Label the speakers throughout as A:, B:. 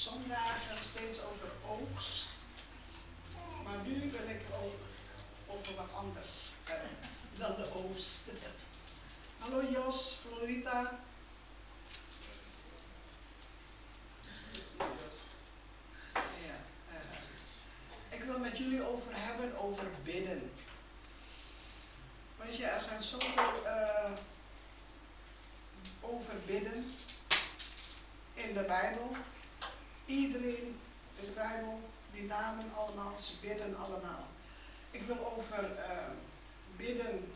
A: zondagen steeds over oogst. Maar nu wil ik ook over wat anders dan de oogst. Hallo Jos, Florita. Ja, ik wil met jullie over bidden. Weet je, er zijn zoveel over bidden in de Bijbel. Iedereen in de Bijbel, die namen allemaal, ze bidden allemaal. Ik wil over bidden,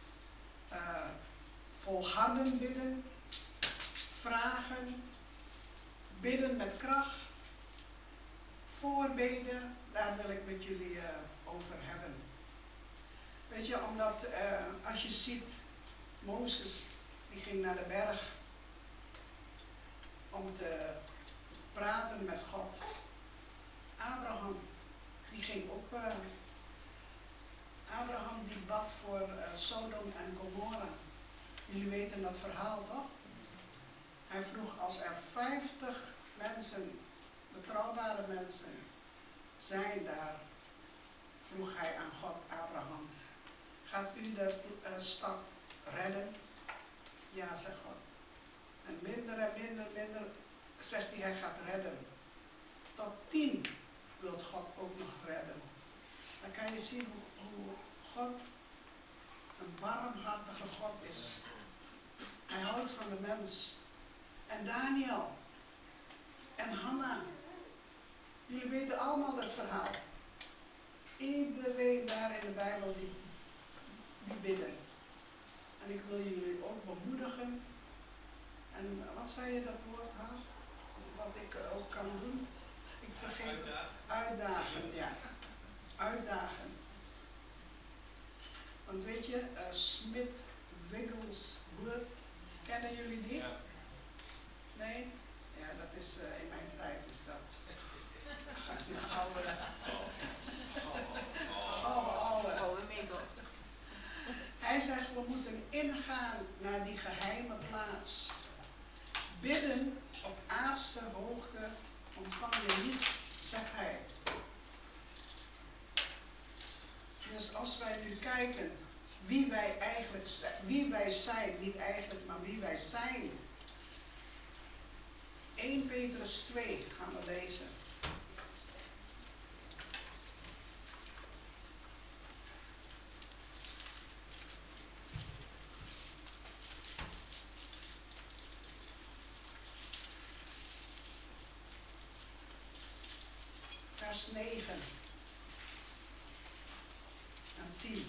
A: volharden bidden, vragen, bidden met kracht, voorbeden, daar wil ik met jullie over hebben. Weet je, omdat als je ziet, Mozes, die ging naar de berg om te praten met God. Abraham, die ging ook, Abraham die bad voor Sodom en Gomorra. Jullie weten dat verhaal toch? Hij vroeg als er 50 mensen, betrouwbare mensen, zijn daar, vroeg hij aan God, Abraham, gaat u de stad redden? Ja, zegt God. En minder, zegt hij gaat redden. Tot 10 wilt God ook nog redden. Dan kan je zien hoe God een barmhartige God is. Hij houdt van de mens. En Daniel en Hanna, jullie weten allemaal dat verhaal. Iedereen daar in de Bijbel die bidden. En ik wil jullie ook bemoedigen. En wat zei je dat woord, ha? Wat ik ook kan doen? Ik vergeet uitdagen, ja. Uitdagen. Want weet je, Smith Wigglesworth, kennen jullie die?
B: Ja.
A: Nee? Ja, dat is in mijn tijd is dat. Oude.
C: Oh, weet toch?
A: Hij zegt, we moeten ingaan naar die geheime plaats. Bidden op aardse hoogte ontvang je niets, zegt hij. Dus als wij nu kijken wie wij eigenlijk zijn, wie wij zijn, niet eigenlijk, maar wie wij zijn. 1 Petrus 2 gaan we lezen. Vers 9 en 10.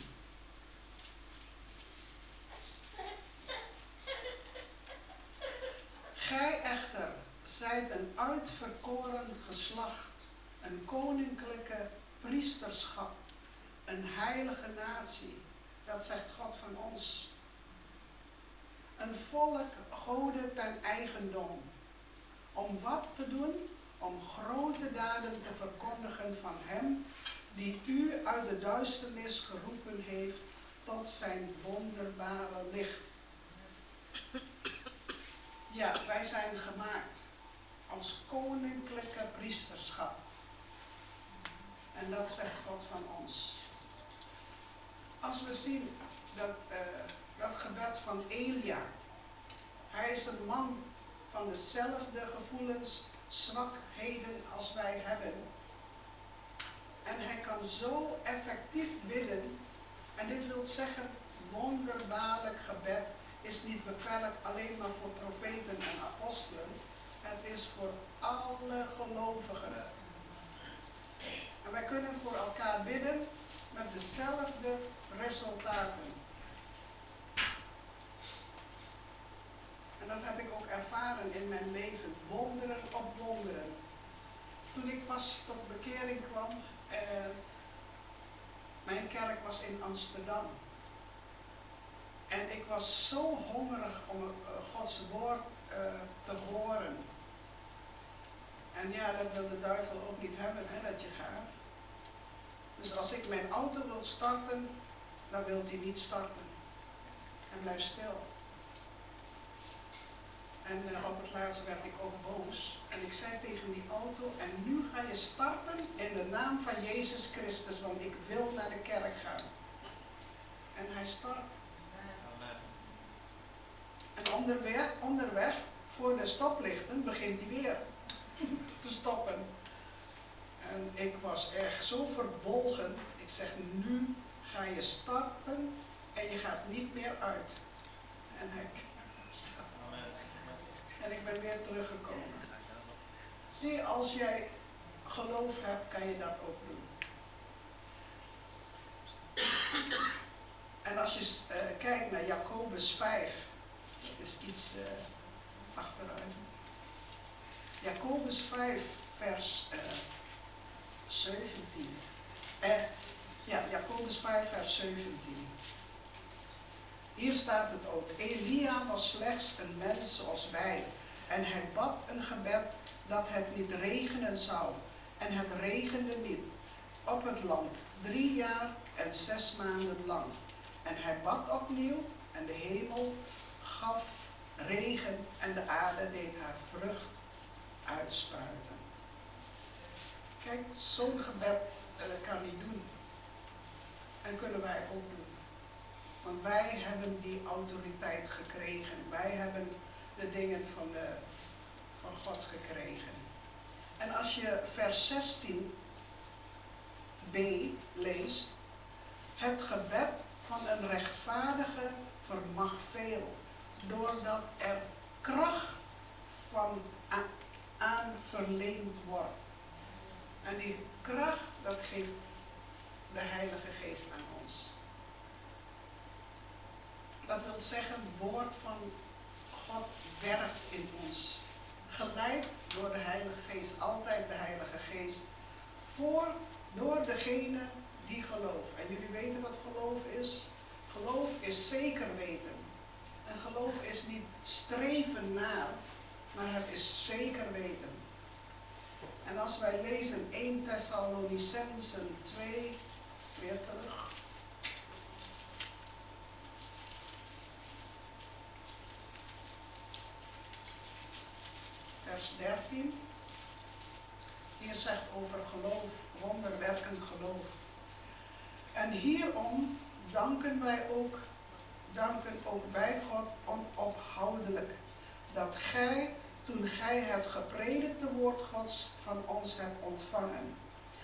A: Gij echter zijt een uitverkoren geslacht, een koninklijke priesterschap, een heilige natie. Dat zegt God van ons. Een volk Gode ten eigendom. Om wat te doen? Om grote daden te verkondigen van hem die u uit de duisternis geroepen heeft tot zijn wonderbare licht. Ja, wij zijn gemaakt als koninklijke priesterschap. En dat zegt God van ons. Als we zien dat gebed van Elia. Hij is een man van dezelfde gevoelens, zwakheden als wij hebben. En hij kan zo effectief bidden. En dit wil zeggen, wonderbaarlijk gebed is niet beperkt alleen maar voor profeten en apostelen. Het is voor alle gelovigen. En wij kunnen voor elkaar bidden met dezelfde resultaten. En dat heb ik ook ervaren in mijn leven. Wonderen op wonderen. Toen ik pas tot bekering kwam, mijn kerk was in Amsterdam. En ik was zo hongerig om Gods woord te horen. En ja, dat wil de duivel ook niet hebben, hè, dat je gaat. Dus als ik mijn auto wil starten, dan wil hij niet starten. Hij blijft stil. En op het laatst werd ik ook boos. En ik zei tegen die auto, en nu ga je starten in de naam van Jezus Christus, want ik wil naar de kerk gaan. En hij start. En onderweg voor de stoplichten begint hij weer te stoppen. En ik was echt zo verbolgen. Ik zeg, nu ga je starten en je gaat niet meer uit. En hij staat. En ik ben weer teruggekomen. Zie, als jij geloof hebt, kan je dat ook doen. En als je kijkt naar Jacobus 5, dat is iets achteruit. Jacobus 5, vers 17. Jacobus 5, vers 17. Hier staat het ook. Elia was slechts een mens zoals wij. En hij bad een gebed dat het niet regenen zou. En het regende niet op het land 3 jaar en 6 maanden lang. En hij bad opnieuw en de hemel gaf regen en de aarde deed haar vrucht uitspruiten. Kijk, zo'n gebed kan hij doen. En kunnen wij ook doen. Want wij hebben die autoriteit gekregen. Wij hebben de dingen van God gekregen. En als je vers 16b leest. Het gebed van een rechtvaardige vermag veel. Doordat er kracht van aan verleend wordt. En die kracht, dat geeft de Heilige Geest aan ons. Dat wil zeggen, het woord van God werkt in ons. Geleid door de Heilige Geest, altijd de Heilige Geest. Door degene die gelooft. En jullie weten wat geloof is? Geloof is zeker weten. En geloof is niet streven naar, maar het is zeker weten. En als wij lezen 1 Thessalonicensen 2, weer terug. Vers 13. Hier zegt over geloof, wonderwerkend geloof. En hierom danken ook wij God onophoudelijk, dat gij, toen gij het gepredikte woord Gods van ons hebt ontvangen,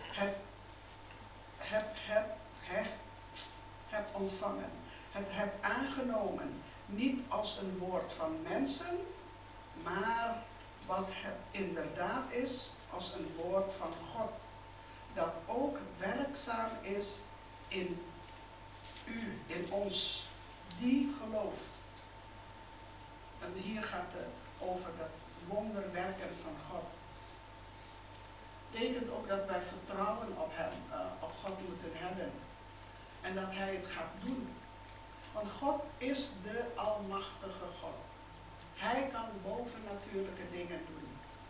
A: het hebt aangenomen, niet als een woord van mensen, maar wat het inderdaad is, als een woord van God, dat ook werkzaam is in u, in ons, die gelooft. En hier gaat het over het wonderwerken van God. Betekent ook dat wij vertrouwen op hem, op God moeten hebben. En dat hij het gaat doen. Want God is de almachtige God. Hij kan bovennatuurlijke dingen doen.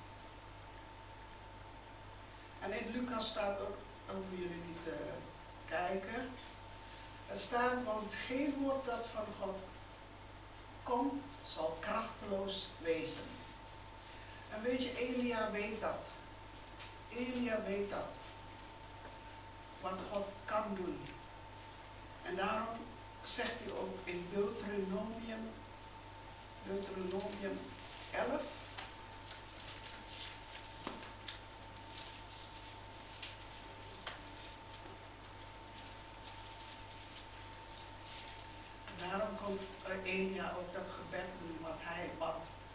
A: En in Lucas staat ook, over jullie niet te kijken. Het staat, want geen woord dat van God komt, zal krachteloos wezen. En weet je, Elia weet dat. Elia weet dat. Wat God kan doen. En daarom zegt hij ook in Deuteronomium 11. Daarom komt Elia ook dat gebed doen wat hij bad.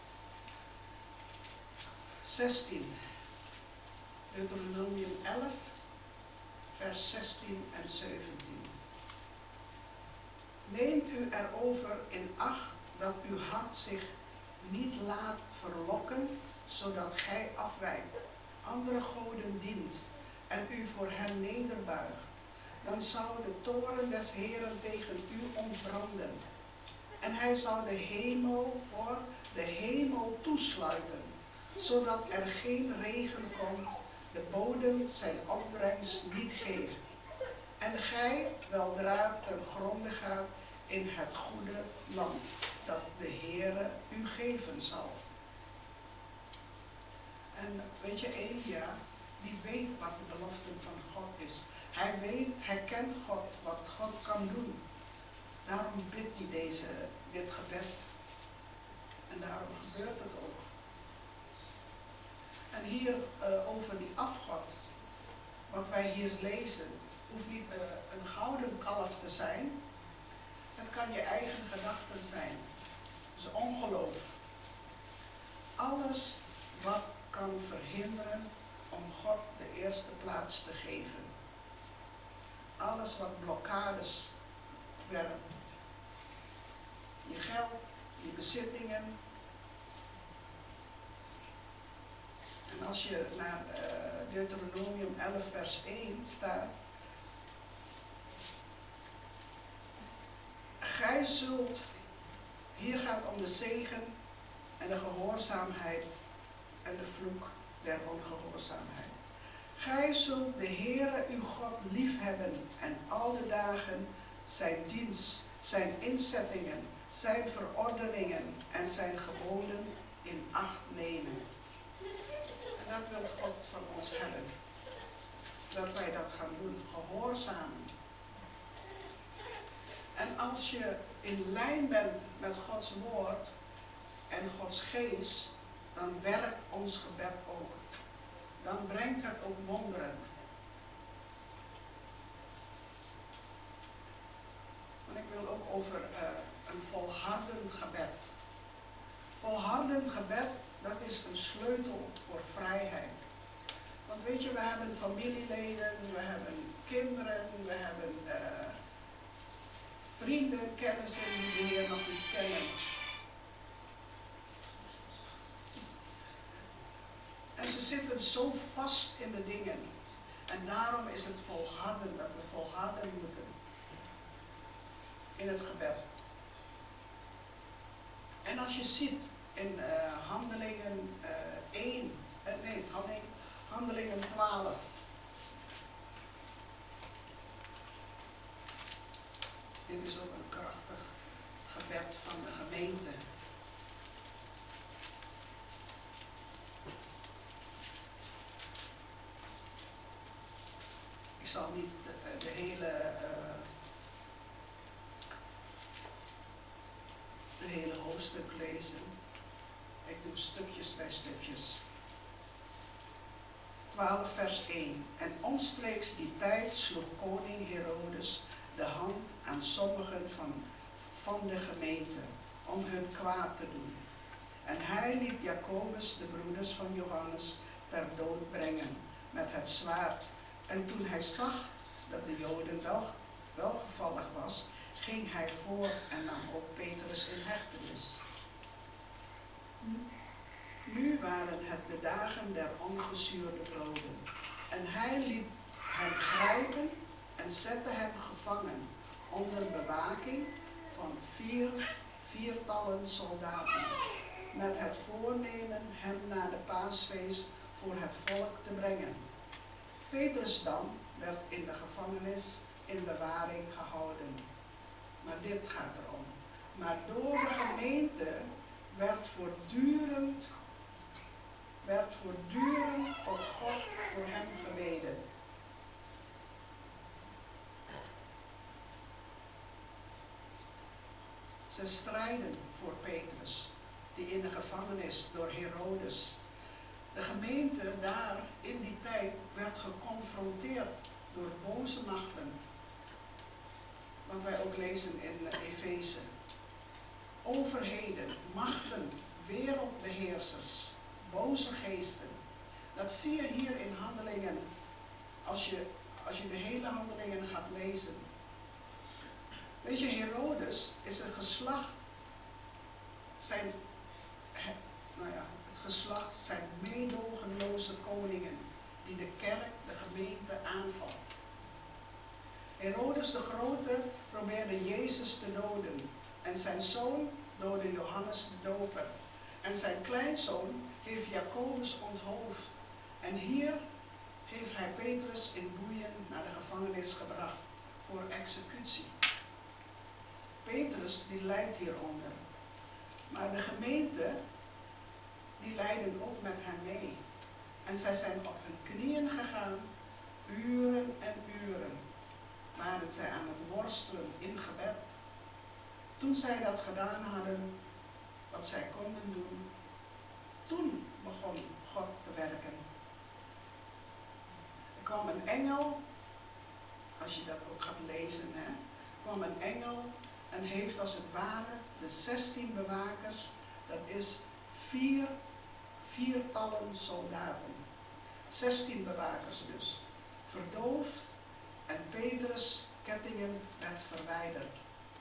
A: 16. Deuteronomium 11, vers 16 en 17. Neemt u erover in acht dat uw hart zich niet laat verlokken, zodat gij afwijkt, andere goden dient en u voor hen nederbuigt. Dan zou de toorn des Heeren tegen u ontbranden. En hij zou de hemel toesluiten, zodat er geen regen komt, de bodem zijn opbrengst niet geeft. En gij weldra ten gronde gaat in het goede land, dat de Heere u geven zal. weet je, Elia, die weet wat de belofte van God is. Hij kent God, wat God kan doen. Daarom bidt hij dit gebed. En daarom gebeurt het ook. En hier over die afgod, wat wij hier lezen, hoeft niet een gouden kalf te zijn. Het kan je eigen gedachten zijn. Dus ongeloof. Alles wat kan verhinderen om God de eerste plaats te geven. Alles wat blokkades werpt. Je geld, je bezittingen. En als je naar Deuteronomium 11 vers 1 staat. Gij zult, hier gaat het om de zegen en de gehoorzaamheid en de vloek der ongehoorzaamheid. Gij zult de Heere uw God liefhebben en al de dagen zijn dienst, zijn inzettingen, zijn verordeningen en zijn geboden in acht nemen. En dat wil God van ons hebben. Dat wij dat gaan doen, gehoorzamen. En als je in lijn bent met Gods woord en Gods geest, dan werkt ons gebed ook. Dan brengt het ook wonderen. Maar ik wil ook over een volhardend gebed. Volhardend gebed, dat is een sleutel voor vrijheid. Want weet je, we hebben familieleden, we hebben kinderen, we hebben vrienden, kennissen die de Heer nog niet kennen. En ze zitten zo vast in de dingen. En daarom is het volharden, dat we volharden moeten in het gebed. En als je ziet in Handelingen 12. Dit is ook een krachtig gebed van de gemeente. Ik zal niet de hele hoofdstuk lezen. Ik doe stukjes bij stukjes. 12 vers 1. En omstreeks die tijd sloeg koning Herodes de hand aan sommigen van de gemeente om hun kwaad te doen. En hij liet Jacobus, de broeders van Johannes, ter dood brengen met het zwaard. En toen hij zag dat de Joden welgevallig was, ging hij voor en nam ook Petrus in hechtenis. Nu waren het de dagen der ongezuurde broden. En hij liet hem grijpen en zette hem gevangen onder bewaking van viertallen soldaten, met het voornemen hem naar de paasfeest voor het volk te brengen. Petrus dan werd in de gevangenis in bewaring gehouden. Maar dit gaat erom. Maar door de gemeente werd voortdurend tot God voor hem gebeden. Ze strijden voor Petrus, die in de gevangenis door Herodes. De gemeente daar in die tijd werd geconfronteerd door boze machten. Wat wij ook lezen in Efeze. Overheden, machten, wereldbeheersers, boze geesten. Dat zie je hier in Handelingen, als je de hele Handelingen gaat lezen. Weet je, Herodes is een geslacht, het geslacht zijn meedogenloze koningen die de kerk, de gemeente aanvalt. Herodes de Grote probeerde Jezus te doden en zijn zoon doodde Johannes de Doper. En zijn kleinzoon heeft Jacobus onthoofd. En hier heeft hij Petrus in boeien naar de gevangenis gebracht voor executie. Petrus die lijdt hieronder. Maar de gemeente, die lijden ook met hem mee. En zij zijn op hun knieën gegaan, uren en uren, waren zij aan het worstelen in gebed. Toen zij dat gedaan hadden, wat zij konden doen, toen begon God te werken. Er kwam een engel, als je dat ook gaat lezen, kwam een engel en heeft als het ware de 16 bewakers, dat is viertallen soldaten. 16 bewakers dus, verdoofd en Petrus' kettingen werd verwijderd.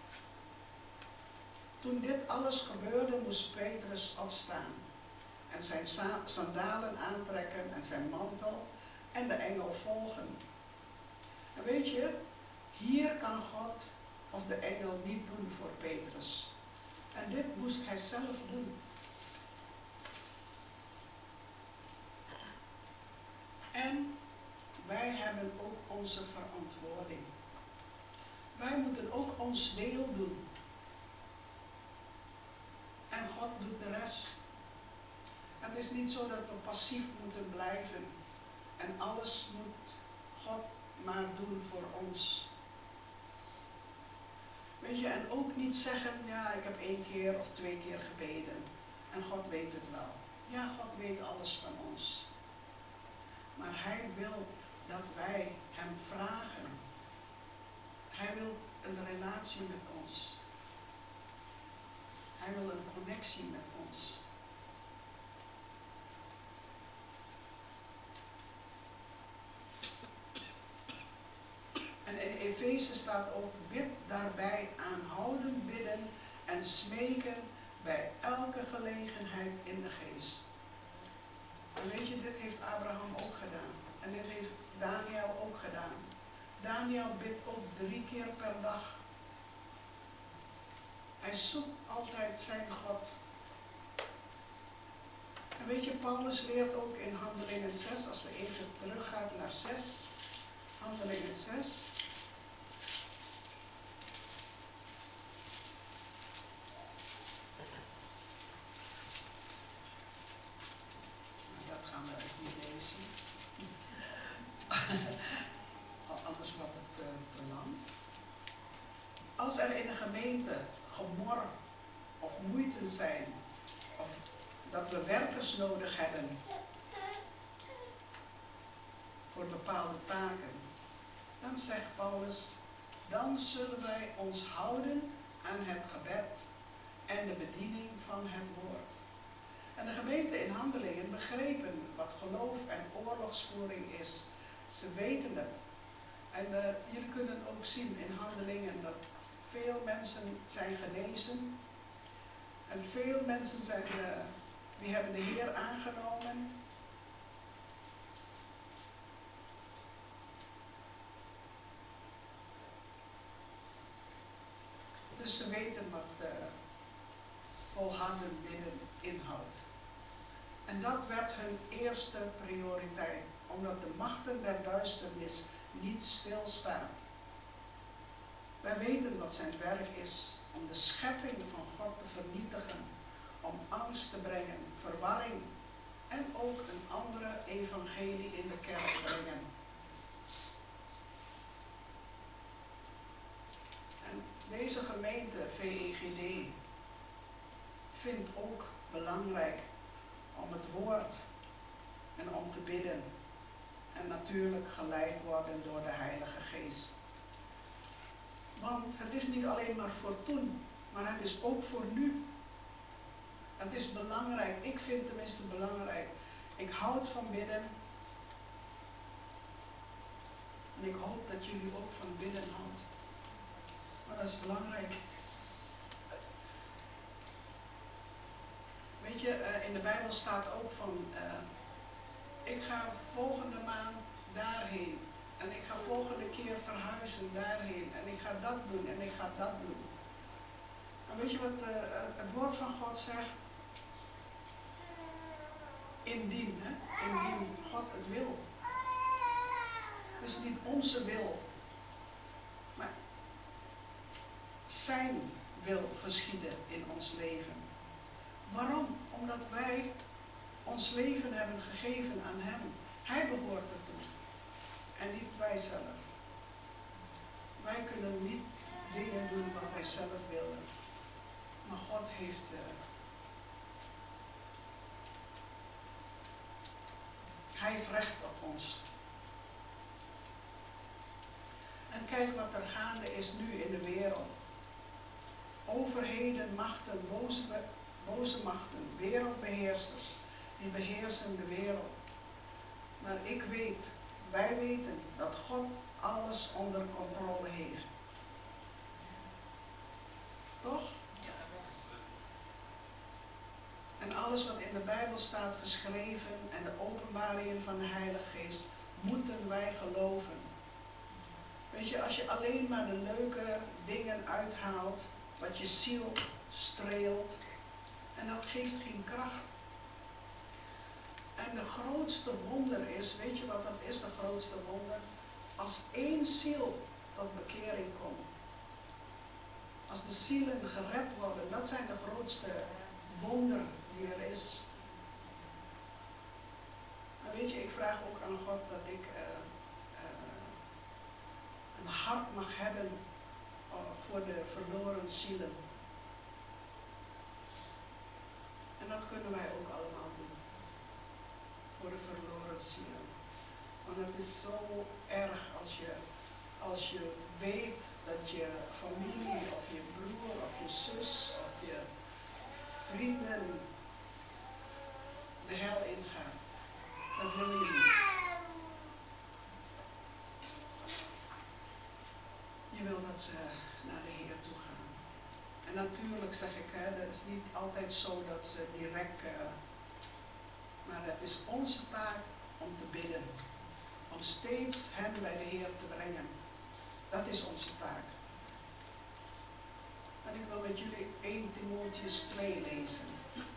A: Toen dit alles gebeurde, moest Petrus opstaan en zijn sandalen aantrekken en zijn mantel en de engel volgen. En weet je, hier kan God of de engel niet doen voor Petrus. En dit moest hij zelf doen. En wij hebben ook onze verantwoording. Wij moeten ook ons deel doen. En God doet de rest. Het is niet zo dat we passief moeten blijven. En alles moet God maar doen voor ons. Weet je, en ook niet zeggen, ja, ik heb 1 keer of 2 keer gebeden. En God weet het wel. Ja, God weet alles van ons. Maar Hij wil dat wij Hem vragen. Hij wil een relatie met ons. Hij wil een connectie met ons. En in Efeze staat ook, bid daarbij aanhoudend bidden en smeken bij elke gelegenheid in de geest. En weet je, dit heeft Abraham ook gedaan. En dit heeft Daniel ook gedaan. Daniel bidt ook 3 keer per dag. Hij zoekt altijd zijn God. En weet je, Paulus leert ook in Handelingen 6, als we even teruggaan naar 6, Handelingen 6. Dat gaan we echt niet lezen. Anders wordt het te lang. Als er in de gemeente gemor of moeite zijn, of dat we werkers nodig hebben voor bepaalde taken, dan zegt Paulus, dan zullen wij ons houden aan het gebed en de bediening van het woord. En de gemeente in Handelingen begrepen wat geloof en oorlogsvoering is. Ze weten het. En jullie kunnen ook zien in Handelingen dat veel mensen zijn genezen. En veel mensen die hebben de Heer aangenomen. Dus ze weten wat volharden bidden inhoudt. En dat werd hun eerste prioriteit, omdat de machten der duisternis niet stilstaat. Wij weten wat zijn werk is, om de schepping van God te vernietigen, om angst te brengen, verwarring en ook een andere evangelie in de kerk brengen. En deze gemeente, VEGD, vindt ook belangrijk om het woord en om te bidden. En natuurlijk geleid worden door de Heilige Geest. Want het is niet alleen maar voor toen, maar het is ook voor nu. Het is belangrijk, ik vind tenminste belangrijk. Ik houd van bidden. En ik hoop dat jullie ook van bidden houdt. Maar dat is belangrijk. Weet je, in de Bijbel staat ook van, ik ga volgende maand daarheen. En ik ga volgende keer verhuizen daarheen. En ik ga dat doen en ik ga dat doen. En weet je wat het woord van God zegt? Indien God het wil. Het is niet onze wil. Maar zijn wil geschieden in ons leven. Waarom? Omdat wij ons leven hebben gegeven aan Hem. Hij behoort ertoe. En niet wij zelf. Wij kunnen niet dingen doen wat wij zelf willen. Maar God heeft... Hij heeft recht op ons. En kijk wat er gaande is nu in de wereld. Overheden, machten, boze machten, wereldbeheersers, die beheersen de wereld. Maar ik weet, wij weten dat God alles onder controle heeft. Toch? En alles wat in de Bijbel staat geschreven en de openbaringen van de Heilige Geest, moeten wij geloven. Weet je, als je alleen maar de leuke dingen uithaalt, wat je ziel streelt, en dat geeft geen kracht. En de grootste wonder is, weet je wat dat is, de grootste wonder? Als één ziel tot bekering komt. Als de zielen gered worden, dat zijn de grootste wonderen die er is. En weet je, ik vraag ook aan God dat ik een hart mag hebben voor de verloren zielen. En dat kunnen wij ook allemaal doen. Voor de verloren zielen. Want het is zo erg als je weet dat je familie of je broer of je zus of je vrienden de hel ingaan. Dat wil je niet. Je wil dat ze naar de Heer toe gaan. En natuurlijk zeg ik, dat is niet altijd zo dat ze direct, maar het is onze taak om te bidden. Om steeds hen bij de Heer te brengen. Dat is onze taak. En ik wil met jullie 1 Timotheüs 2 lezen.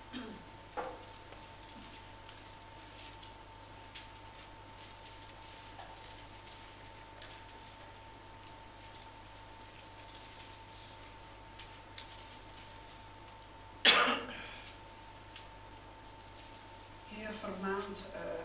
A: Heer vermaant,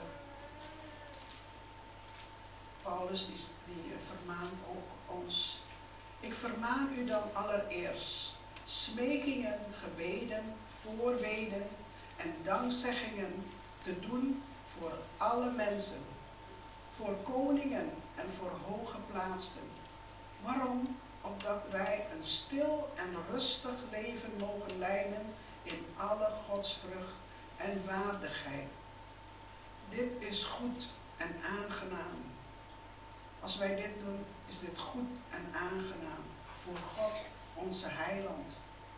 A: Paulus die vermaant ook ons. Ik vermaan u dan allereerst smekingen, gebeden, voorbeden en dankzeggingen te doen voor alle mensen, voor koningen en voor hooggeplaatsten. Waarom? Opdat wij een stil en rustig leven mogen leiden in alle godsvrucht en waardigheid. Dit is goed en aangenaam. Als wij dit doen, is dit goed en aangenaam voor God, onze heiland.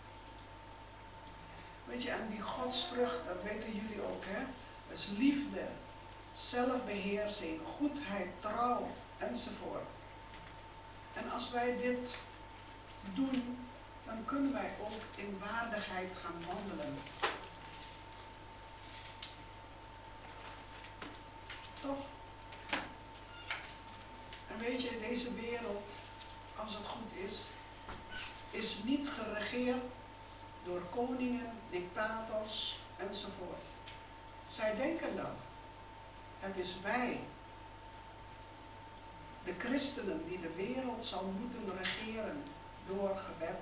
A: Weet je, en die godsvrucht, dat weten jullie ook, hè? Dat is liefde, zelfbeheersing, goedheid, trouw, enzovoort. En als wij dit doen, dan kunnen wij ook in waardigheid gaan wandelen. Toch? En weet je, deze wereld, als het goed is niet geregeerd door koningen, dictators enzovoort. Zij denken dat. Het is wij, de christenen, die de wereld zal moeten regeren door gebed.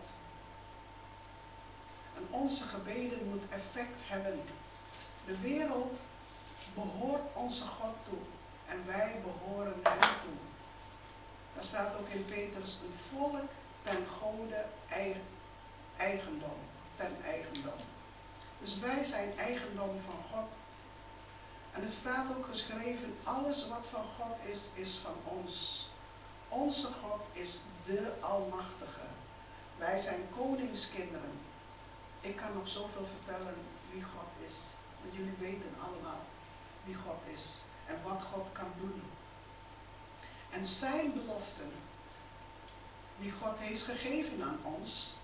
A: En onze gebeden moeten effect hebben. De wereld behoort onze God toe en wij behoren hem toe. Er staat ook in Petrus een volk ten gode eigendom, ten eigendom. Dus wij zijn eigendom van God. En het staat ook geschreven, alles wat van God is van ons. Onze God is de Almachtige. Wij zijn koningskinderen. Ik kan nog zoveel vertellen wie God is. Want jullie weten allemaal wie God is en wat God kan doen. En zijn beloften, die God heeft gegeven aan ons,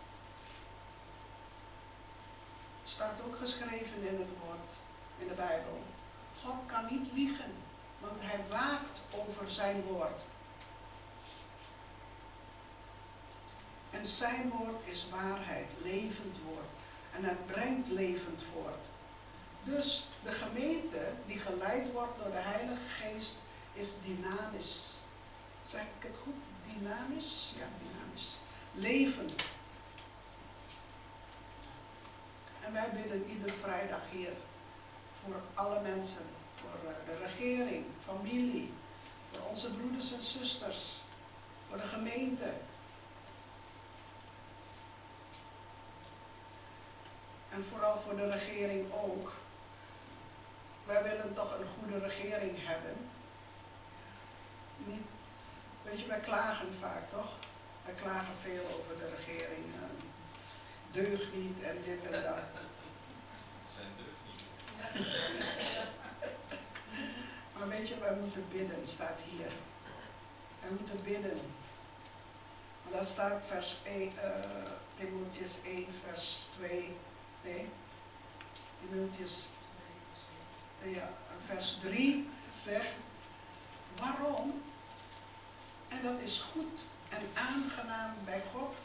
A: het staat ook geschreven in het woord, in de Bijbel. God kan niet liegen, want hij waakt over zijn woord. En zijn woord is waarheid, levend woord. En het brengt levend voort. Dus de gemeente die geleid wordt door de Heilige Geest is dynamisch. Zeg ik het goed? Dynamisch? Ja, dynamisch. Leven. En wij bidden ieder vrijdag hier voor alle mensen, voor de regering, familie, voor onze broeders en zusters, voor de gemeente. En vooral voor de regering ook. Wij willen toch een goede regering hebben. Niet, weet je, wij klagen vaak toch? Wij klagen veel over de regering. Deugt niet en dit en dat.
B: Zijn deugd niet.
A: Maar weet je, wij moeten bidden, staat hier. Wij moeten bidden. Maar dat staat vers 1, Timotheus 1, vers 2. Nee, Timotheus, ja, vers 3 zegt, waarom? En dat is goed en aangenaam bij God.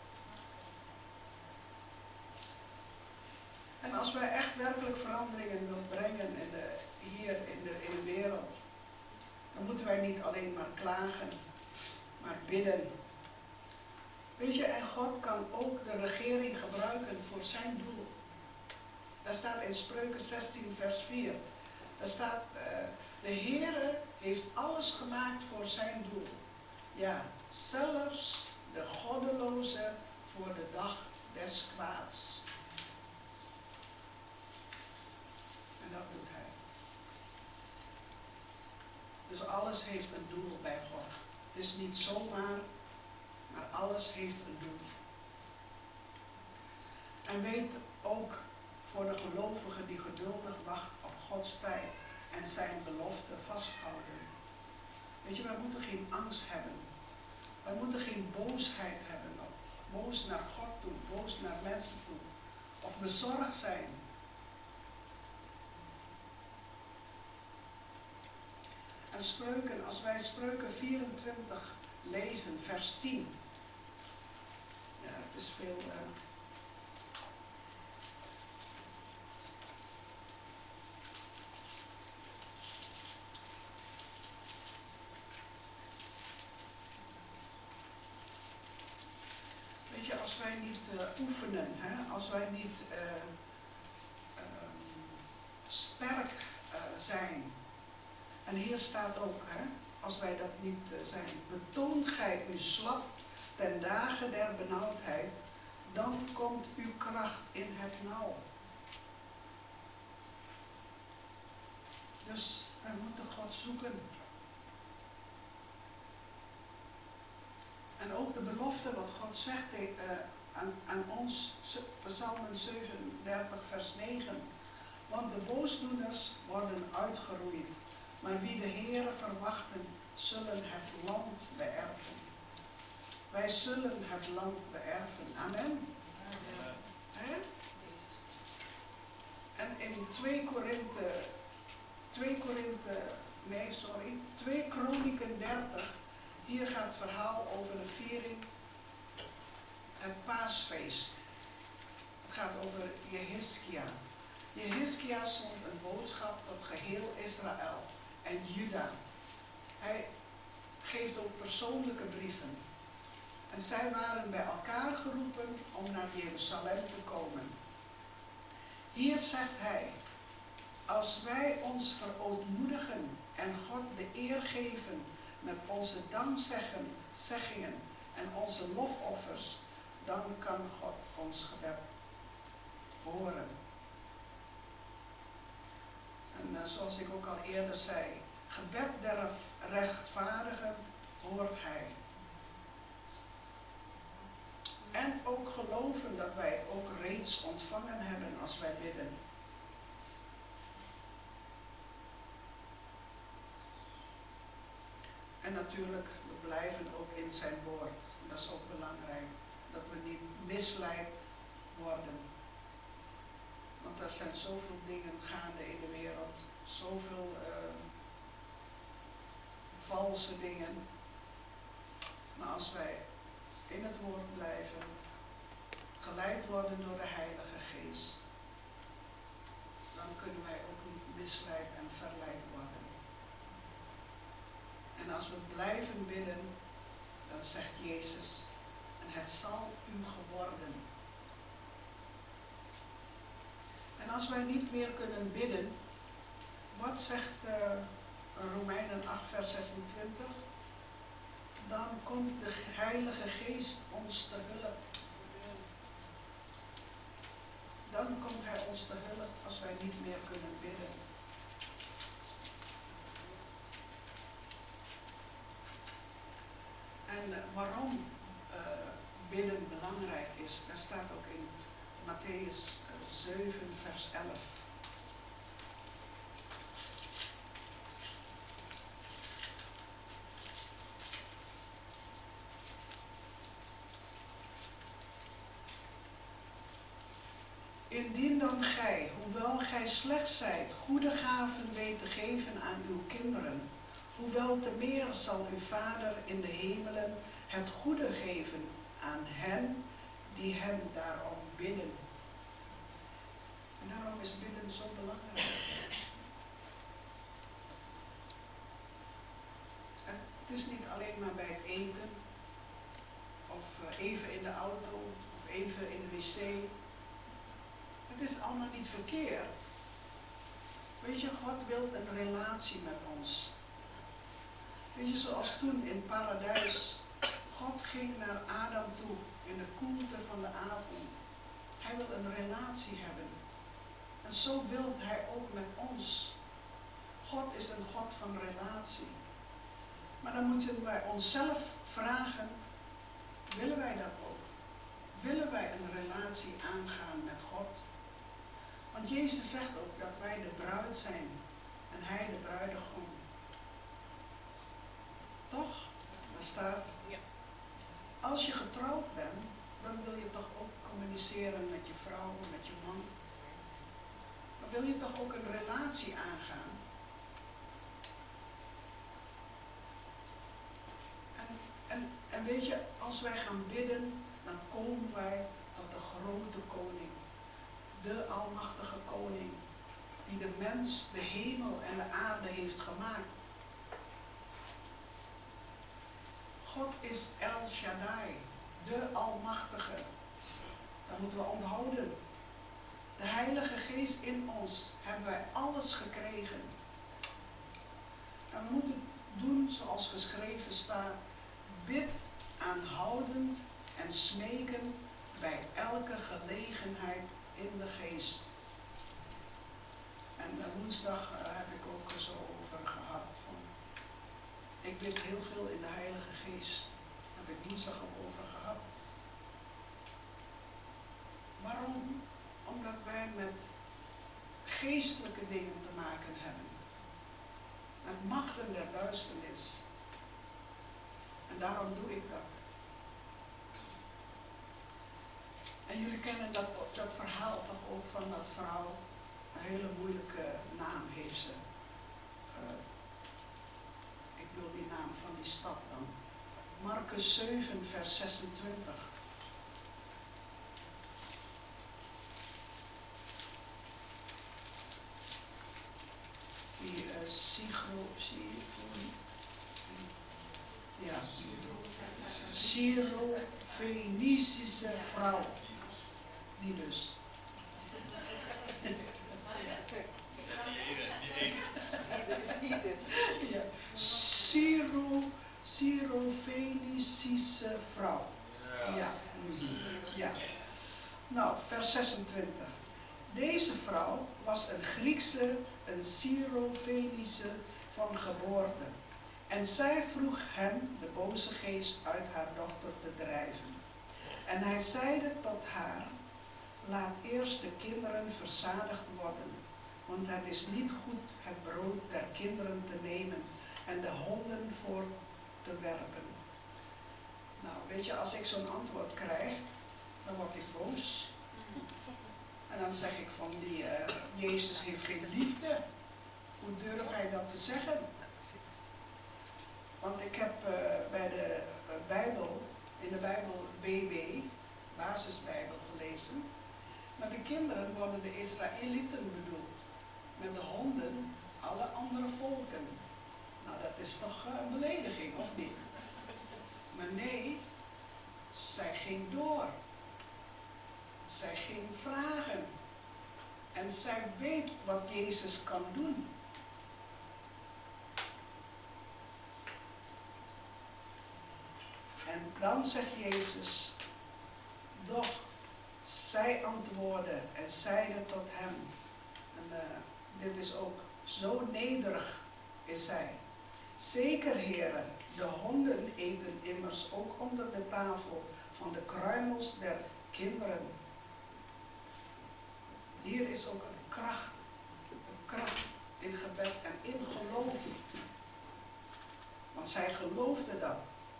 A: En als wij echt werkelijk veranderingen willen brengen hier in de wereld, dan moeten wij niet alleen maar klagen, maar bidden. Weet je, en God kan ook de regering gebruiken voor zijn doel. Daar staat in Spreuken 16 vers 4. Daar staat, de Heere heeft alles gemaakt voor zijn doel. Ja, zelfs de goddeloze voor de dag des kwaads. En dat doet hij. Dus alles heeft een doel bij God. Het is niet zomaar, maar alles heeft een doel. En weet ook voor de gelovigen die geduldig wacht op Gods tijd en zijn belofte vasthouden. Weet je, wij moeten geen angst hebben. Wij moeten geen boosheid hebben. Boos naar God toe, boos naar mensen toe. Of bezorgd zijn. En Spreuken, als wij Spreuken 24 lezen, vers 10. Ja, het is veel... Weet je, als wij niet oefenen, hè, als wij niet sterk zijn, en hier staat ook, hè, als wij dat niet zijn, betoont gij u slap ten dagen der benauwdheid, dan komt uw kracht in het nauw. Dus wij moeten God zoeken. En ook de belofte wat God zegt aan ons, Psalmen 37 vers 9. Want de boosdoeners worden uitgeroeid, maar wie de Heere verwachten, zullen het land beërven. Wij zullen het land beërven. Amen. Ja. En in 2 Kronieken 30, hier gaat het verhaal over de viering, het paasfeest. Het gaat over Jehiskia. Jehiskia zond een boodschap tot geheel Israël en Juda. Hij geeft ook persoonlijke brieven. En zij waren bij elkaar geroepen om naar Jeruzalem te komen. Hier zegt hij, als wij ons verootmoedigen en God de eer geven met onze dankzeggingen en onze lofoffers, dan kan God ons gebed horen. En zoals ik ook al eerder zei, gebed der rechtvaardigen hoort hij. En ook geloven dat wij het ook reeds ontvangen hebben als wij bidden. En natuurlijk, we blijven ook in zijn woord. En dat is ook belangrijk. Dat we niet misleid worden. Want er zijn zoveel dingen gaande in de wereld. Zoveel valse dingen. Maar als wij in het woord blijven, geleid worden door de Heilige Geest, dan dan kunnen wij ook niet misleid en verleid worden. En als we blijven bidden, dan zegt Jezus, en het zal u geworden. En als wij niet meer kunnen bidden, wat zegt Romeinen 8 vers 26? Dan komt de Heilige Geest ons te hulp. Dan komt Hij ons te hulp als wij niet meer kunnen bidden. En waarom bidden belangrijk is, daar staat ook in Mattheüs 7 vers 11. Indien dan gij, hoewel gij slecht zijt, goede gaven weet te geven aan uw kinderen, hoewel te meer zal uw Vader in de hemelen het goede geven aan hen die hem daarom bidden. En daarom is bidden zo belangrijk. En het is niet alleen maar bij het eten, of even in de auto, of even in de wc. Het is allemaal niet verkeerd. Weet je, God wil een relatie met ons. Weet je, zoals toen in het paradijs, God ging naar Adam toe in de koelte van de avond. Hij wil een relatie hebben. En zo wil Hij ook met ons. God is een God van relatie. Maar dan moeten wij onszelf vragen, willen wij dat ook? Willen wij een relatie aangaan met God? Want Jezus zegt ook dat wij de bruid zijn en Hij de bruidegom. Toch? Daar staat,
C: Ja.
A: Als je getrouwd bent, dan wil je toch ook communiceren met je vrouw, met je man. Dan wil je toch ook een relatie aangaan. En weet je, als wij gaan bidden, dan komen wij tot de grote koning. De almachtige koning, die de mens, de hemel en de aarde heeft gemaakt. God is El Shaddai, de almachtige. Dat moeten we onthouden. De Heilige Geest in ons hebben wij alles gekregen. En we moeten doen zoals geschreven staat, bid aanhoudend en smeken bij elke gelegenheid in de geest. En woensdag heb ik ook er zo over gehad. Van, ik bid heel veel in de Heilige Geest. Daar heb ik woensdag ook over gehad. Waarom? Omdat wij met geestelijke dingen te maken hebben. Met machten der duisternis. En daarom doe ik dat. En jullie kennen dat verhaal toch ook van dat vrouw. Een hele moeilijke naam heeft ze. Ik wil die naam van die stad dan. Marcus 7 vers 26. Die Syro-Fenicische vrouw. Die dus. Ja. Syro-Fenicische vrouw. Ja. Ja. Nou, vers 26. Deze vrouw was een Griekse, een Syro-Fenische van geboorte. En zij vroeg hem de boze geest uit haar dochter te drijven. En hij zeide tot haar, laat eerst de kinderen verzadigd worden, want het is niet goed het brood der kinderen te nemen en de honden voor te werpen. Nou, weet je, als ik zo'n antwoord krijg, dan word ik boos. En dan zeg ik van die Jezus heeft geen liefde. Hoe durf hij dat te zeggen? Want ik heb bij de Bijbel, in de Bijbel BB, basisbijbel gelezen. Met de kinderen worden de Israëlieten bedoeld. met de honden alle andere volken. Nou, dat is toch een belediging, of niet? Maar nee, zij ging door. Zij ging vragen. En zij weet wat Jezus kan doen. En dan zegt Jezus, doch zij antwoordde en zeiden tot hem. En dit is ook zo nederig, is zij. Zeker, heren, de honden eten immers ook onder de tafel van de kruimels der kinderen. Hier is ook een kracht in gebed en in geloof. Want zij geloofde dat.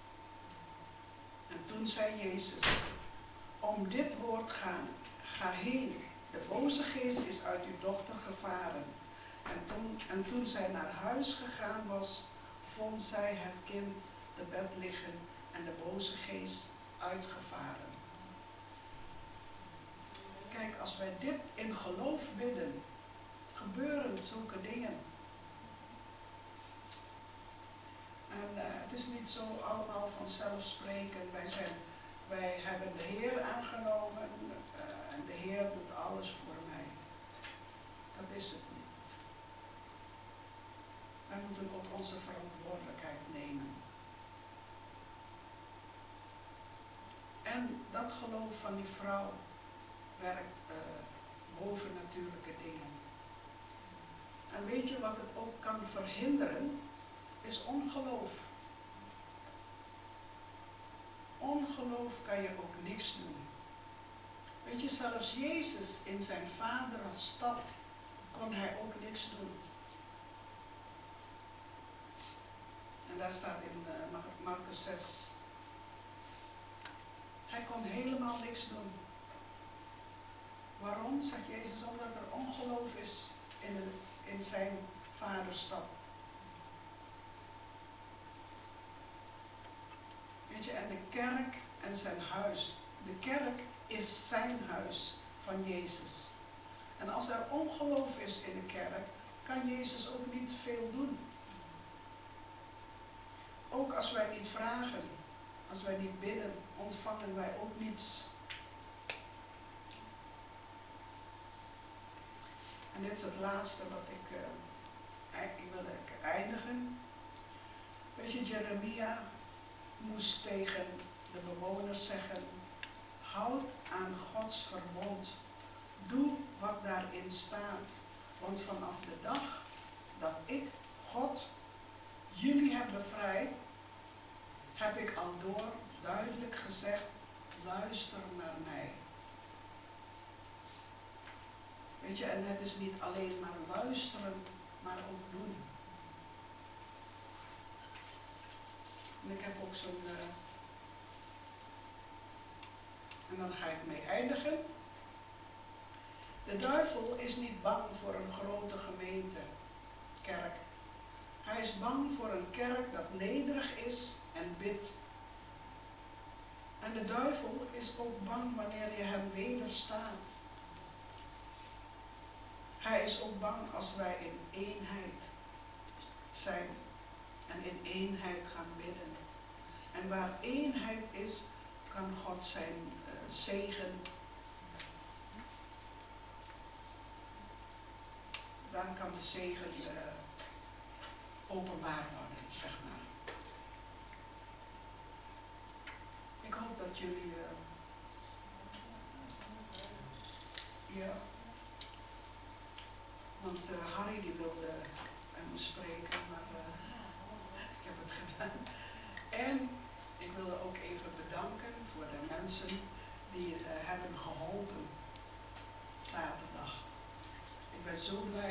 A: En toen zei Jezus, om dit woord ga heen. De boze geest is uit uw dochter gevaren. En toen zij naar huis gegaan was, vond zij het kind te bed liggen en de boze geest uitgevaren. Kijk, als wij dit in geloof bidden, gebeuren zulke dingen. En het is niet zo allemaal vanzelfsprekend. Wij hebben de Heer aangenomen en de Heer doet alles voor mij. Dat is het niet. Wij moeten ook onze verantwoordelijkheid nemen. En dat geloof van die vrouw werkt bovennatuurlijke dingen. En weet je wat het ook kan verhinderen? Is ongeloof. Ongeloof kan je ook niks doen. Weet je, zelfs Jezus in zijn vaderstad kon hij ook niks doen. En daar staat in Marcus 6. Hij kon helemaal niks doen. Waarom, zegt Jezus? Omdat er ongeloof is in zijn vaderstad. Weet je, en de kerk en zijn huis. De kerk is zijn huis van Jezus. En als er ongeloof is in de kerk, kan Jezus ook niet veel doen. Ook als wij niet vragen, als wij niet bidden, ontvangen wij ook niets. En dit is het laatste wat ik wil eindigen. Weet je, Jeremia moest tegen de bewoners zeggen, houd aan Gods verbond. Doe wat daarin staat. Want vanaf de dag dat ik, God, jullie heb bevrijd, heb ik al door duidelijk gezegd, luister naar mij. Weet je, en het is niet alleen maar luisteren, maar ook doen. En ik heb ook zo'n... en dan ga ik mee eindigen. De duivel is niet bang voor een grote gemeente, kerk. Hij is bang voor een kerk dat nederig is en bidt. En de duivel is ook bang wanneer je hem wederstaat. Hij is ook bang als wij in eenheid zijn en in eenheid gaan bidden. En waar eenheid is, kan God zijn zegen. Daar kan de zegen openbaar worden, zeg maar. Ik hoop dat jullie ja. Want Harry die wilde me spreken, maar ik heb het gedaan. En ik wilde ook even bedanken voor de mensen die hebben geholpen zaterdag. Ik ben zo blij.